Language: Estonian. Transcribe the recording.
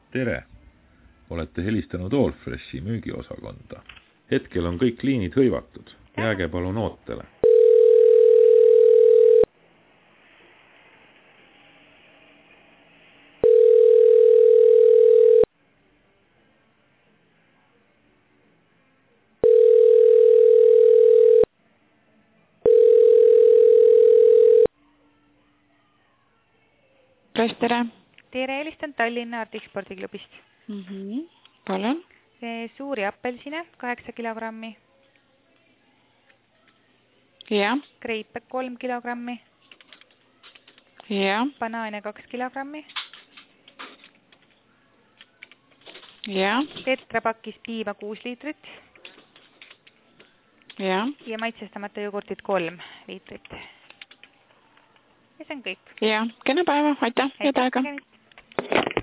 Tere! Olete helistanud Allfreshi müügiosakonda. Hetkel on kõik liinid hõivatud. Jääge palun ootele. Tere. Tere, helistan Tallinna Artikspordiklubist. Palun. Suuri appelsine, 8 kilogrammi. Ja. Kreipe 3 kilogrammi. Ja. Banaane 2 kilogrammi. Ja. Tetrapakis piima 6 liitrit. Ja. Ja maitsestamata jogurtit 3 liitrit. Ja see on kõik. Ja, kena päeva, aitäh, head aega.